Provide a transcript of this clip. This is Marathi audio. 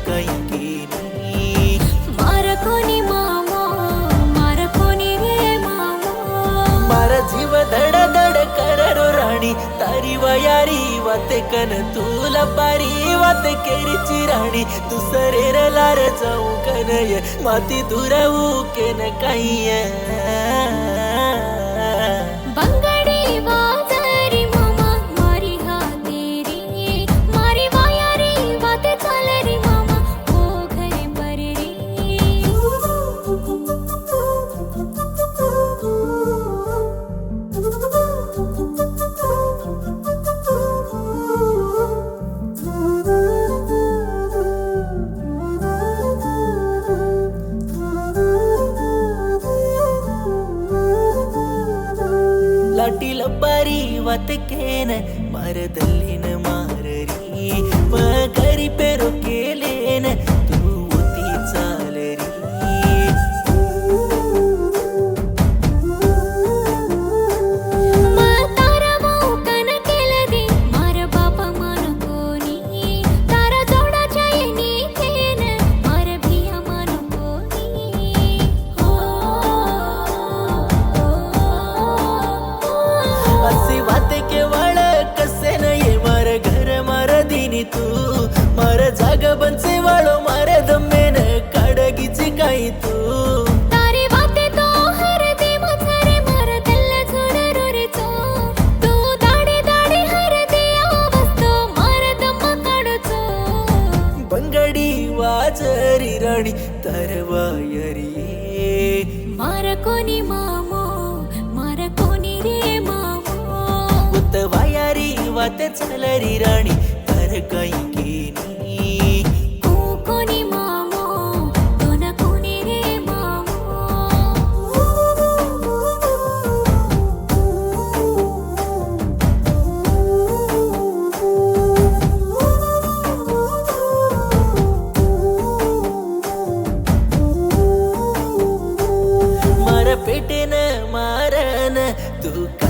काही केली. मार कोणी मामा मार कोणी रे मामा मारा जीव धड धड कररो राणी तारी वयारी वाते कन तुला पारी वाते केरीची राणी तू सरेर लार जाऊ कनय माती दुरावू केन काही बंगडी वाजरी मामा मारी हातेरी मारी वायारी वाते चालरी मामा ओ घरे बरे लाटी लबारी वातकेन मारदल्लीन माररी पगरी पेरो केलेन तू होती चालरी. तारा मौकन केलं दे मार बाप मन कोणी तारा जोडाच्या येणी केन मार भिया मन कोणी असे वाते केवळ कसे नये मार घर मार दिनी तू मार जाग बनसे वाळो मार दमेन काडगीची काही तू. तारी वाते तो हर दे मथरे मार तल्ला झोर रोरेचो तू दाडे दाडे हर दे आवाजतो मार दम्मा काढचो. बंगडी वाजरी राणी तरवायरी मार कोणी मामो मार कोणी रे मामो उत वायारी वाते चालरी राणी तर काही केली. कोणी मामो तो न कोणी रे मामो मार पेटेन मारन तू